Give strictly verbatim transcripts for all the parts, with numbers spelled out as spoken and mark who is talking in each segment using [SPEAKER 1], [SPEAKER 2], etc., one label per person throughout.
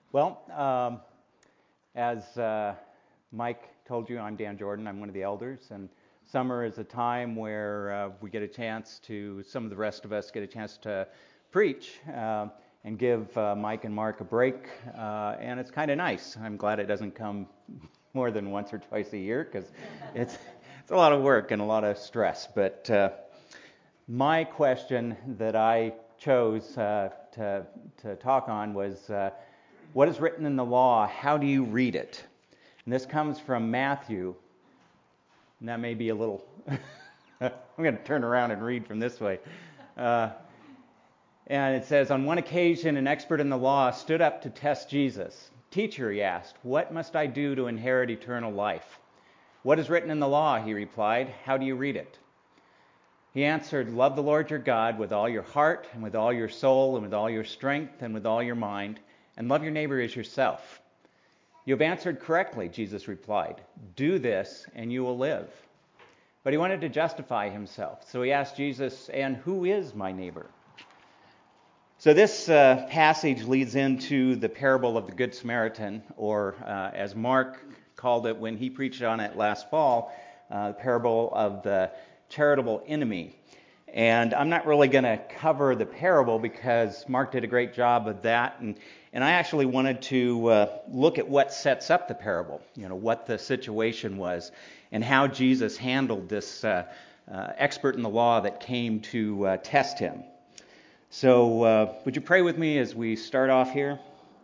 [SPEAKER 1] Well, um, as uh, Mike told you, I'm Dan Jordan. I'm one of the elders, and summer is a time where uh, we get a chance to, some of the rest of us get a chance to preach uh, and give uh, Mike and Mark a break, uh, and it's kind of nice. I'm glad it doesn't come more than once or twice a year because it's it's a lot of work and a lot of stress. But uh, my question that I chose uh, to to talk on was. Uh, What is written in the law? How do you read it? And this comes from Matthew. And that may be a little... I'm going to turn around and read from this way. Uh, and it says, on one occasion, an expert in the law stood up to test Jesus. Teacher, he asked, what must I do to inherit eternal life? What is written in the law? He replied. How do you read it? He answered, love the Lord your God with all your heart and with all your soul and with all your strength and with all your mind, and love your neighbor as yourself. You have answered correctly, Jesus replied. Do this and you will live. But he wanted to justify himself. So he asked Jesus, and who is my neighbor? So this uh, passage leads into the parable of the Good Samaritan, or uh, as Mark called it when he preached on it last fall, uh, the parable of the charitable enemy. And I'm not really going to cover the parable because Mark did a great job of that. And, and I actually wanted to uh, look at what sets up the parable, you know, what the situation was and how Jesus handled this uh, uh, expert in the law that came to uh, test him. So uh, would you pray with me as we start off here?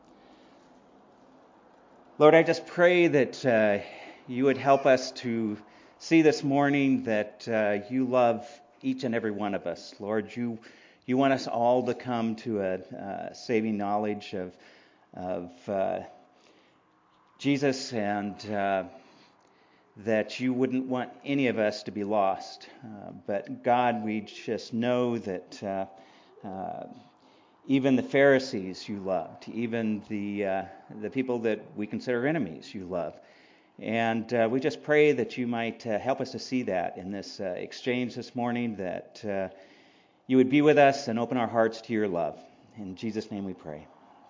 [SPEAKER 1] Lord, I just pray that uh, you would help us to see this morning that uh, you love each and every one of us. Lord, you you want us all to come to a uh, saving knowledge of of uh, Jesus, and uh, that you wouldn't want any of us to be lost. Uh, but God, we just know that uh, uh, even the Pharisees you loved, even the uh, the people that we consider enemies you love. And uh, we just pray that you might uh, help us to see that in this uh, exchange this morning, that uh, you would be with us and open our hearts to your love. In Jesus' name we pray.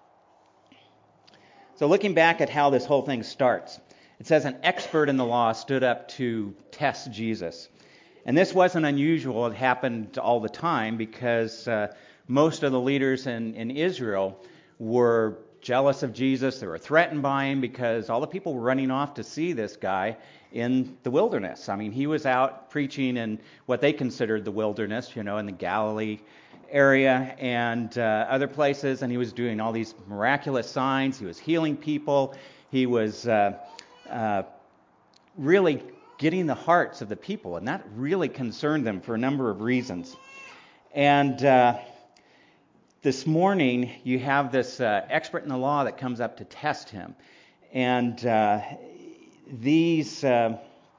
[SPEAKER 1] So looking back at how this whole thing starts, it says an expert in the law stood up to test Jesus. And this wasn't unusual. It happened all the time because uh, most of the leaders in, in Israel were jealous of Jesus. They were threatened by him because all the people were running off to see this guy in the wilderness. I mean, he was out preaching in what they considered the wilderness, you know, in the Galilee area and uh, other places, and he was doing all these miraculous signs. He was healing people. He was uh, uh, really getting the hearts of the people, and that really concerned them for a number of reasons. And uh, this morning, you have this uh, expert in the law that comes up to test him. And uh, these, uh,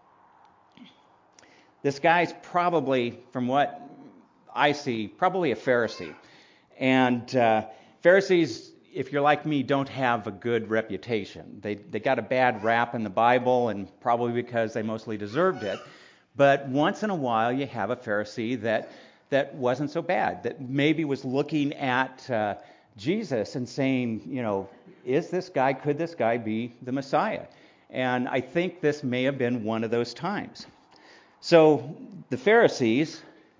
[SPEAKER 1] this guy's probably, from what I see, probably a Pharisee. And uh, Pharisees, if you're like me, don't have a good reputation. They they got a bad rap in the Bible, and probably because they mostly deserved it. But once in a while, you have a Pharisee that that wasn't so bad, that maybe was looking at uh, Jesus and saying, you know, is this guy, could this guy be the Messiah? And I think this may have been one of those times. So the Pharisees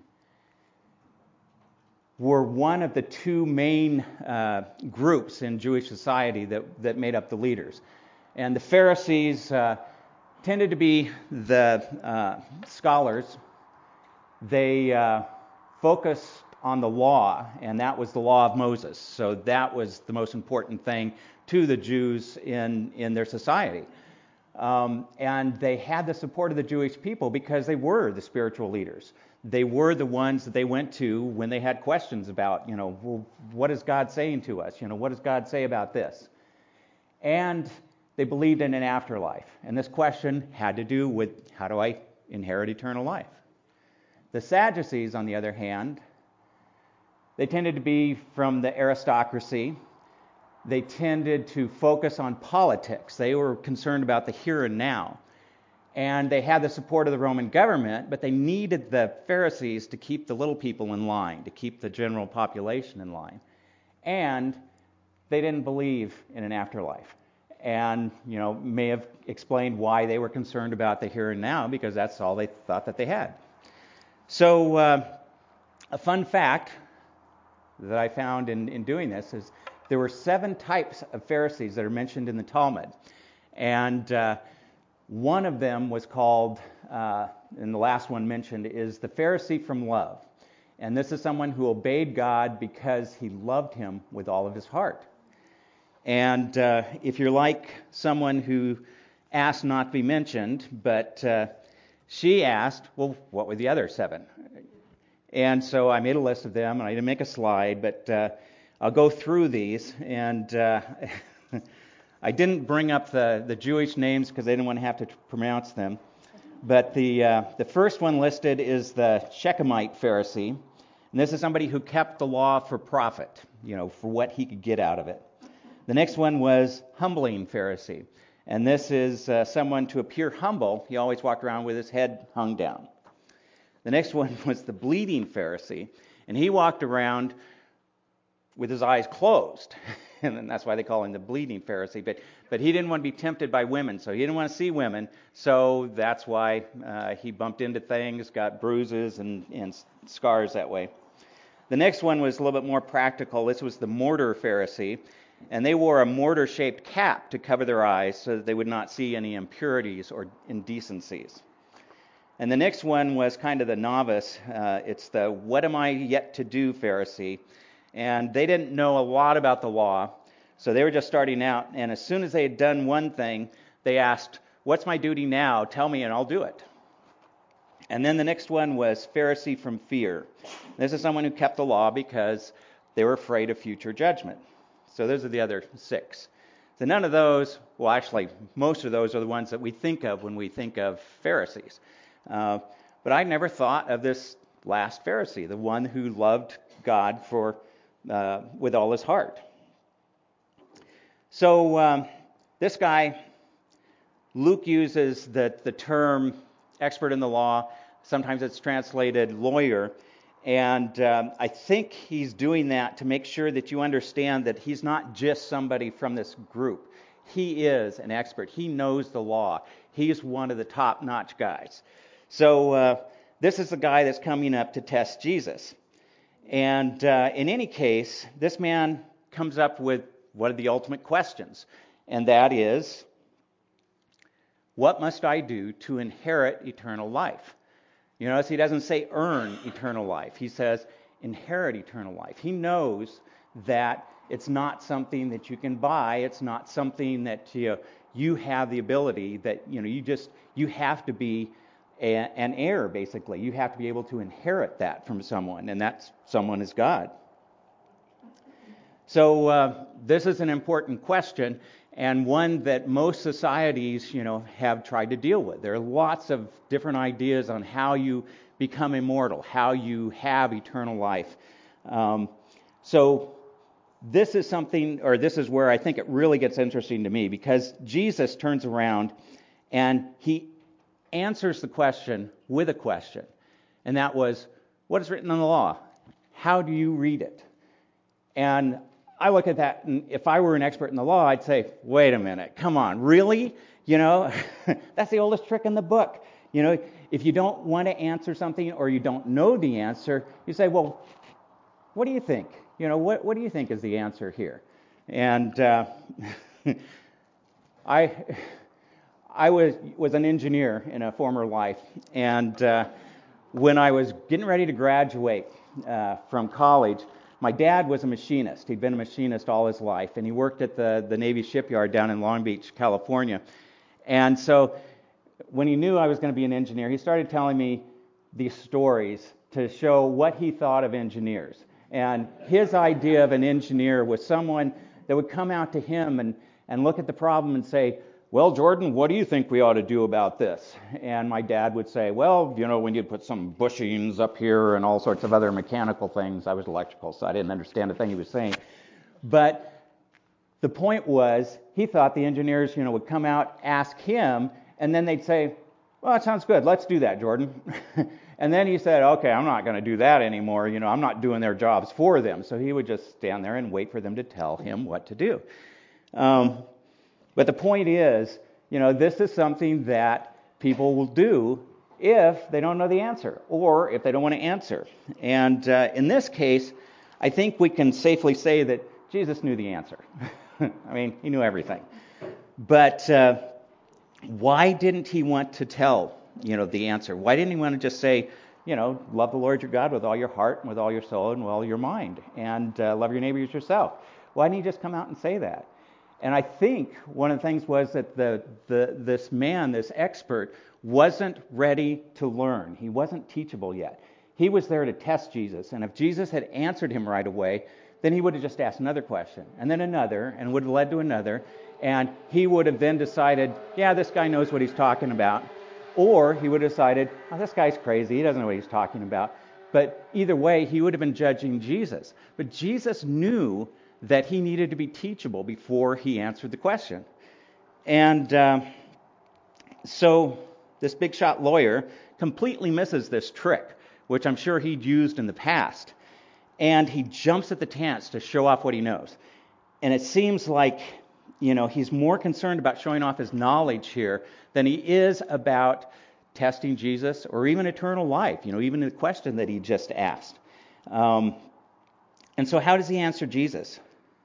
[SPEAKER 1] were one of the two main uh, groups in Jewish society that, that made up the leaders. And the Pharisees uh, tended to be the uh, scholars. They uh, focused on the law, and that was the law of Moses. So that was the most important thing to the Jews in, in their society. Um, and they had the support of the Jewish people because they were the spiritual leaders. They were the ones that they went to when they had questions about, you know, well, what is God saying to us? You know, what does God say about this? And they believed in an afterlife. And this question had to do with, how do I inherit eternal life? The Sadducees, on the other hand, they tended to be from the aristocracy. They tended to focus on politics. They were concerned about the here and now. And they had the support of the Roman government, but they needed the Pharisees to keep the little people in line, to keep the general population in line. And they didn't believe in an afterlife. And, you know, may have explained why they were concerned about the here and now, because that's all they thought that they had. So, uh, a fun fact that I found in, in doing this is there were seven types of Pharisees that are mentioned in the Talmud. And uh, one of them was called, uh, and the last one mentioned, is the Pharisee from love. And this is someone who obeyed God because he loved him with all of his heart. And uh, if you're like someone who asked not to be mentioned, but uh, she asked, well, what were the other seven? And so I made a list of them, and I didn't make a slide, but uh, I'll go through these. And uh, I didn't bring up the, the Jewish names because I didn't want to have to pronounce them. But the uh, the first one listed is the Shechemite Pharisee. And this is somebody who kept the law for profit, you know, for what he could get out of it. The next one was humbling Pharisee. And this is uh, someone to appear humble. He always walked around with his head hung down. The next one was the bleeding Pharisee. And he walked around with his eyes closed. And that's why they call him the bleeding Pharisee. But but he didn't want to be tempted by women, so he didn't want to see women. So that's why uh, he bumped into things, got bruises and, and scars that way. The next one was a little bit more practical. This was the mortar Pharisee. And they wore a mortar-shaped cap to cover their eyes so that they would not see any impurities or indecencies. And the next one was kind of the novice. Uh, it's the what am I yet to do Pharisee. And they didn't know a lot about the law, so they were just starting out. And as soon as they had done one thing, they asked, what's my duty now? Tell me and I'll do it. And then the next one was Pharisee from fear. This is someone who kept the law because they were afraid of future judgment. So those are the other six. So none of those, well actually most of those are the ones that we think of when we think of Pharisees. Uh, but I never thought of this last Pharisee, the one who loved God for uh, with all his heart. So um, this guy, Luke uses the, the term expert in the law. Sometimes it's translated lawyer. And um, I think he's doing that to make sure that you understand that he's not just somebody from this group. He is an expert. He knows the law. He's one of the top-notch guys. So uh, this is the guy that's coming up to test Jesus. And uh, in any case, this man comes up with one of the ultimate questions. And that is, what must I do to inherit eternal life? You notice he doesn't say earn eternal life. He says inherit eternal life. He knows that it's not something that you can buy. It's not something that you know, you have the ability that you know you just you have to be a, an heir basically. You have to be able to inherit that from someone, and that someone is God. So uh, this is an important question, and one that most societies, you know, have tried to deal with. There are lots of different ideas on how you become immortal, how you have eternal life. Um, so this is something, or this is where I think it really gets interesting to me, because Jesus turns around and he answers the question with a question, and that was, what is written in the law? How do you read it? And I look at that, and if I were an expert in the law, I'd say, wait a minute, come on, really? You know, that's the oldest trick in the book. You know, if you don't want to answer something or you don't know the answer, you say, well, what do you think? You know, what, what do you think is the answer here? And uh, I I was, was an engineer in a former life, and uh, when I was getting ready to graduate uh, from college, my dad was a machinist. He'd been a machinist all his life, and he worked at the, the Navy shipyard down in Long Beach, California. And so when he knew I was going to be an engineer, he started telling me these stories to show what he thought of engineers. And his idea of an engineer was someone that would come out to him and, and look at the problem and say, well, Jordan, what do you think we ought to do about this? And my dad would say, well, you know, we need to put some bushings up here and all sorts of other mechanical things. I was electrical, so I didn't understand a thing he was saying. But the point was, he thought the engineers, you know, would come out, ask him, and then they'd say, well, that sounds good. Let's do that, Jordan. And then he said, okay, I'm not going to do that anymore. You know, I'm not doing their jobs for them. So he would just stand there and wait for them to tell him what to do. Um, but the point is, you know, this is something that people will do if they don't know the answer or if they don't want to answer. And uh, in this case, I think we can safely say that Jesus knew the answer. I mean, he knew everything. But uh, why didn't he want to tell, you know, the answer? Why didn't he want to just say, you know, love the Lord your God with all your heart and with all your soul and with all your mind, and uh, love your neighbor as yourself? Why didn't he just come out and say that? And I think one of the things was that the, the this man, this expert, wasn't ready to learn. He wasn't teachable yet. He was there to test Jesus. And if Jesus had answered him right away, then he would have just asked another question, and then another, and would have led to another. And he would have then decided, yeah, this guy knows what he's talking about. Or he would have decided, oh, this guy's crazy. He doesn't know what he's talking about. But either way, he would have been judging Jesus. But Jesus knew that he needed to be teachable before he answered the question. And uh, so this big shot lawyer completely misses this trick, which I'm sure he'd used in the past. And he jumps at the chance to show off what he knows. And it seems like, you know, he's more concerned about showing off his knowledge here than he is about testing Jesus or even eternal life, you know, even the question that he just asked. Um, and so how does he answer Jesus?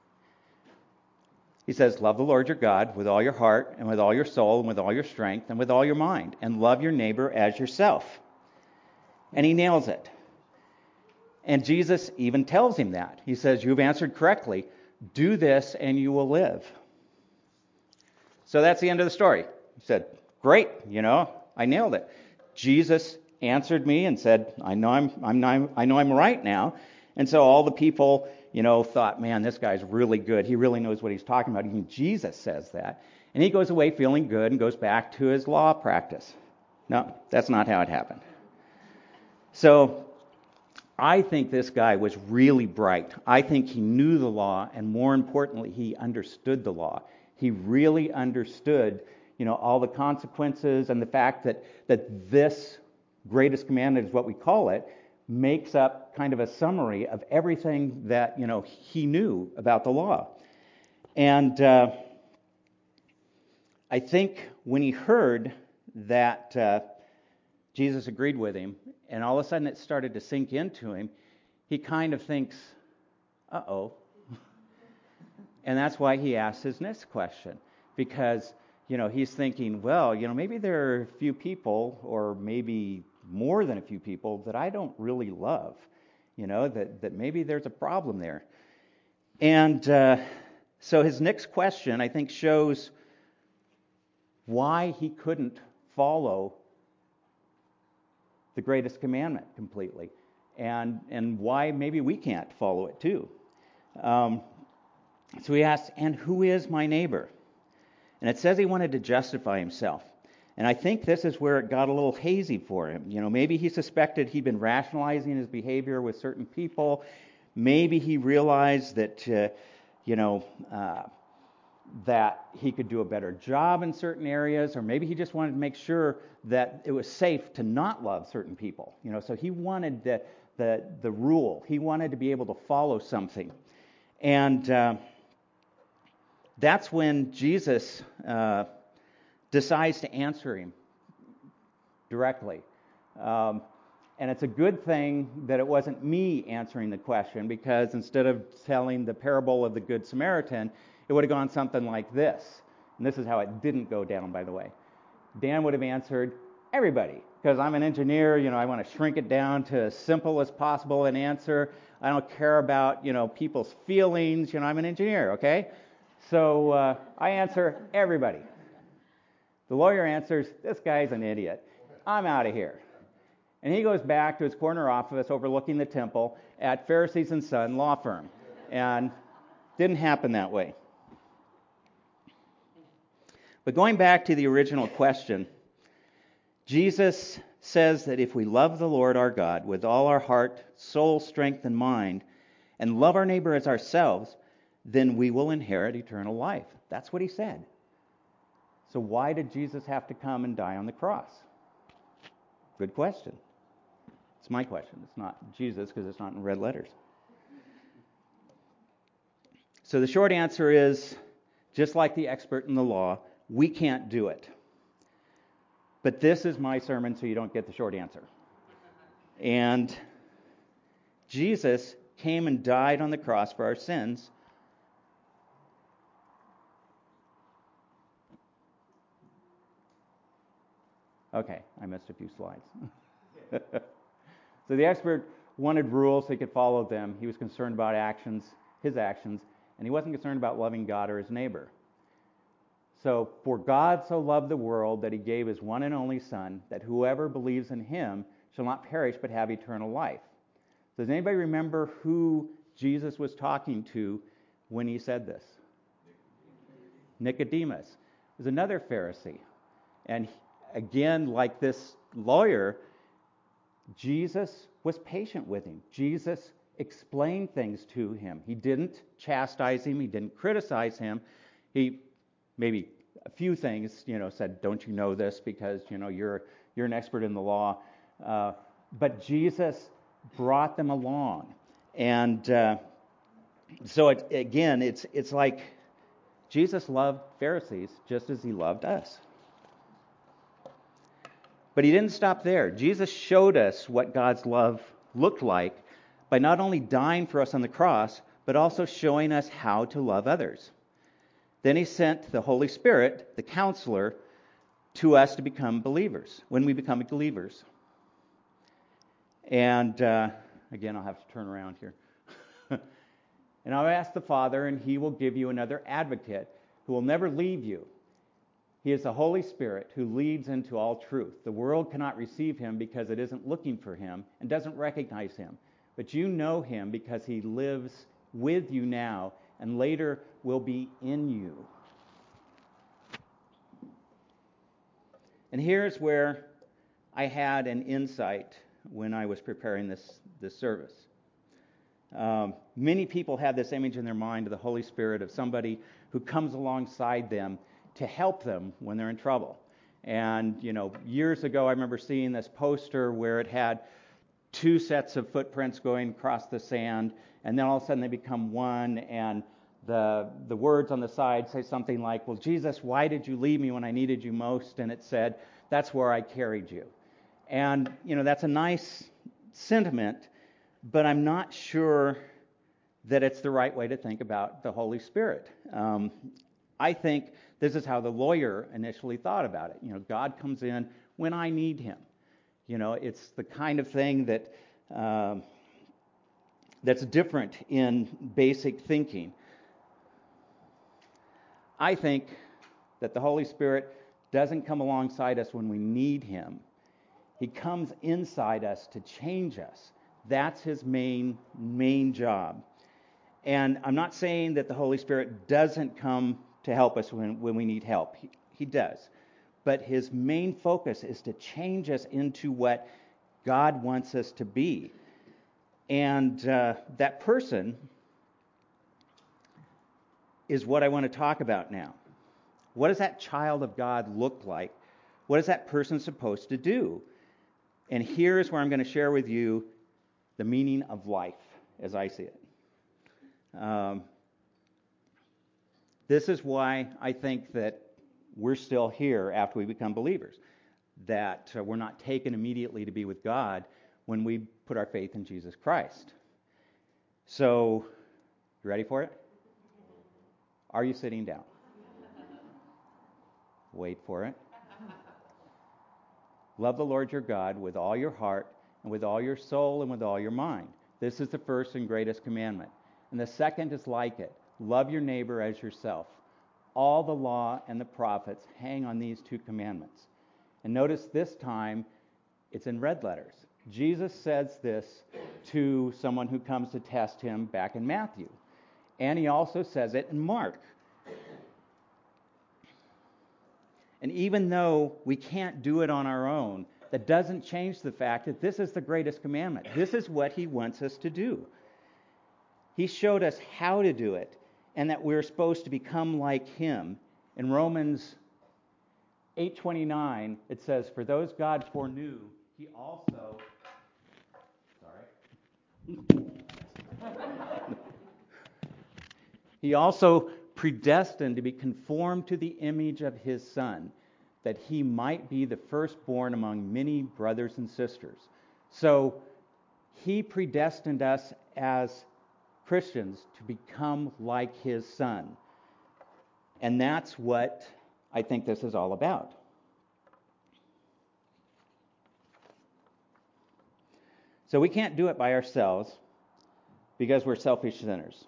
[SPEAKER 1] He says, love the Lord your God with all your heart and with all your soul and with all your strength and with all your mind, and love your neighbor as yourself. And he nails it. And Jesus even tells him that. He says, you've answered correctly. Do this and you will live. So that's the end of the story. He said, great, you know, I nailed it. Jesus answered me and said, I know I'm, I'm, I know I'm right now. And so all the people, you know, thought, man, this guy's really good. He really knows what he's talking about. Even Jesus says that. And he goes away feeling good and goes back to his law practice. No, that's not how it happened. So I think this guy was really bright. I think he knew the law, and more importantly, he understood the law. He really understood, you know, all the consequences, and the fact that, that this greatest commandment is what we call it, makes up kind of a summary of everything that, you know, he knew about the law. And uh, I think when he heard that uh, Jesus agreed with him, and all of a sudden it started to sink into him, he kind of thinks, uh-oh. And that's why he asks his next question. Because, you know, he's thinking, well, you know, maybe there are a few people, or maybe more than a few people, that I don't really love. You know, that, that maybe there's a problem there. And uh, so his next question, I think, shows why he couldn't follow the greatest commandment completely, and and why maybe we can't follow it too. Um, so he asks, and who is my neighbor? And it says he wanted to justify himself. And I think this is where it got a little hazy for him. You know, maybe he suspected he'd been rationalizing his behavior with certain people. Maybe he realized that, uh, you know, uh, that he could do a better job in certain areas, or maybe he just wanted to make sure that it was safe to not love certain people. You know, so he wanted the the, the rule. He wanted to be able to follow something. And uh, that's when Jesus uh, decides to answer him directly. Um, and it's a good thing that it wasn't me answering the question, because instead of telling the parable of the Good Samaritan, it would have gone something like this. And this is how it didn't go down, by the way. Dan would have answered, everybody, because I'm an engineer. You know, I want to shrink it down to as simple as possible an answer. I don't care about, you know, people's feelings. You know, I'm an engineer, okay? So uh, I answer everybody. The lawyer answers, this guy's an idiot. I'm out of here. And he goes back to his corner office overlooking the temple at Pharisees and Son law firm. And didn't happen that way. But going back to the original question, Jesus says that if we love the Lord our God with all our heart, soul, strength, and mind, and love our neighbor as ourselves, then we will inherit eternal life. That's what he said. So why did Jesus have to come and die on the cross? Good question. my question. It's not Jesus because it's not in red letters. So the short answer is, just like the expert in the law, we can't do it. But this is my sermon, so you don't get the short answer. And Jesus came and died on the cross for our sins. Okay, I missed a few slides. So the expert wanted rules so he could follow them. He was concerned about actions, his actions, and he wasn't concerned about loving God or his neighbor. So, for God so loved the world that he gave his one and only Son, that whoever believes in him shall not perish but have eternal life. Does anybody remember who Jesus was talking to when he said this? Nicodemus. There's another Pharisee. And again, like this lawyer, Jesus was patient with him. Jesus explained things to him. He didn't chastise him. He didn't criticize him. He maybe a few things, you know, said, "Don't you know this? Because you know you're you're an expert in the law." Uh, but Jesus brought them along, and uh, so it, again, it's it's like Jesus loved Pharisees just as he loved us. But he didn't stop there. Jesus showed us what God's love looked like by not only dying for us on the cross, but also showing us how to love others. Then he sent the Holy Spirit, the counselor, to us to become believers, when we become believers. And uh, again, I'll have to turn around here. And I'll ask the Father, and he will give you another advocate who will never leave you. He is the Holy Spirit who leads into all truth. The world cannot receive him because it isn't looking for him and doesn't recognize him. But you know him because he lives with you now and later will be in you. And here's where I had an insight when I was preparing this, this service. Um, many people have this image in their mind of the Holy Spirit, of somebody who comes alongside them to help them when they're in trouble. And, you know, years ago I remember seeing this poster where it had two sets of footprints going across the sand, and then all of a sudden they become one, and the the words on the side say something like, "Well, Jesus, why did you leave me when I needed you most?" And it said, "That's where I carried you." And, you know, that's a nice sentiment, but I'm not sure that it's the right way to think about the Holy Spirit. Um, I think this is how the lawyer initially thought about it. You know, God comes in when I need him. You know, it's the kind of thing that um, that's different in basic thinking. I think that the Holy Spirit doesn't come alongside us when we need him. He comes inside us to change us. That's his main main job. And I'm not saying that the Holy Spirit doesn't come to help us when, when we need help. He, he does. But his main focus is to change us into what God wants us to be. And uh, that person is what I want to talk about now. What does that child of God look like? What is that person supposed to do? And here's where I'm going to share with you the meaning of life as I see it. Um, this is why I think that we're still here after we become believers, that uh, we're not taken immediately to be with God when we put our faith in Jesus Christ. So, you ready for it? Are you sitting down? Wait for it. Love the Lord your God with all your heart and with all your soul and with all your mind. This is the first and greatest commandment. And the second is like it. Love your neighbor as yourself. All the law and the prophets hang on these two commandments. And notice this time it's in red letters. Jesus says this to someone who comes to test him back in Matthew. And he also says it in Mark. And even though we can't do it on our own, that doesn't change the fact that this is the greatest commandment. This is what he wants us to do. He showed us how to do it, and that we're supposed to become like him. In Romans eight twenty-nine, it says, "For those God foreknew, he also He also predestined to be conformed to the image of his Son, that he might be the firstborn among many brothers and sisters. So he predestined us as Christians to become like his Son. And that's what I think this is all about. So we can't do it by ourselves because we're selfish sinners.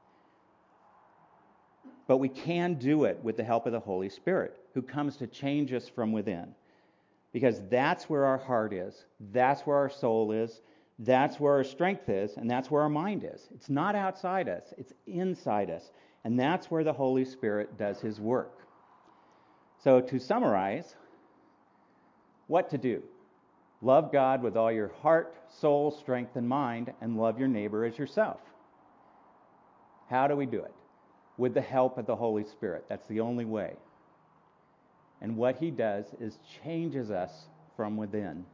[SPEAKER 1] But we can do it with the help of the Holy Spirit, who comes to change us from within. Because that's where our heart is, that's where our soul is, that's where our strength is, and that's where our mind is. It's not outside us, it's inside us. And that's where the Holy Spirit does his work. So to summarize, what to do? Love God with all your heart, soul, strength, and mind, and love your neighbor as yourself. How do we do it? With the help of the Holy Spirit. That's the only way. And what he does is changes us from within.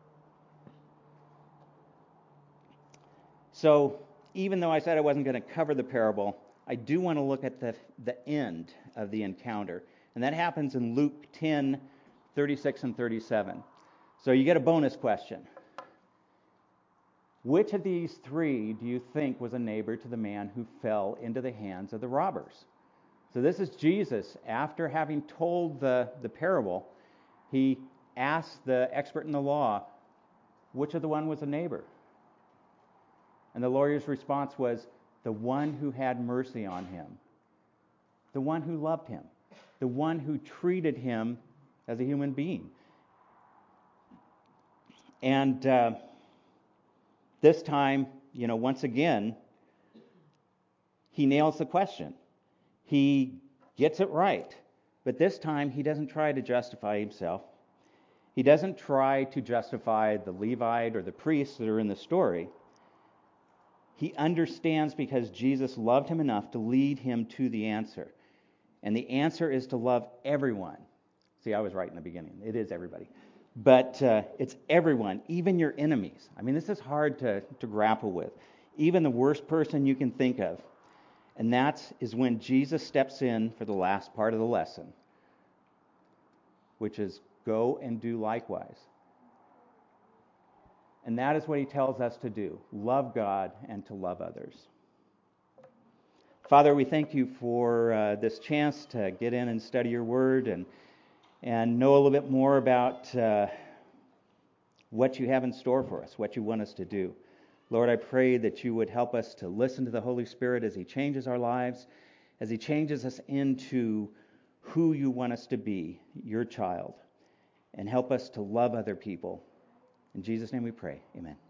[SPEAKER 1] So, even though I said I wasn't going to cover the parable, I do want to look at the, the end of the encounter. And that happens in Luke ten, thirty-six and thirty-seven. So you get a bonus question. Which of these three do you think was a neighbor to the man who fell into the hands of the robbers? So this is Jesus. After having told the, the parable, he asked the expert in the law, which of the one was a neighbor? And the lawyer's response was, the one who had mercy on him. The one who loved him. The one who treated him as a human being. And uh, this time, you know, once again, he nails the question. He gets it right. But this time, he doesn't try to justify himself. He doesn't try to justify the Levite or the priests that are in the story. He understands because Jesus loved him enough to lead him to the answer. And the answer is to love everyone. See, I was right in the beginning. It is everybody. But uh, it's everyone, even your enemies. I mean, this is hard to, to grapple with. Even the worst person you can think of. And that is when Jesus steps in for the last part of the lesson, which is go and do likewise. And that is what he tells us to do. Love God and to love others. Father, we thank you for uh, this chance to get in and study your word and and know a little bit more about uh, what you have in store for us, what you want us to do. Lord, I pray that you would help us to listen to the Holy Spirit as he changes our lives, as he changes us into who you want us to be, your child, and help us to love other people. In Jesus' name we pray. Amen.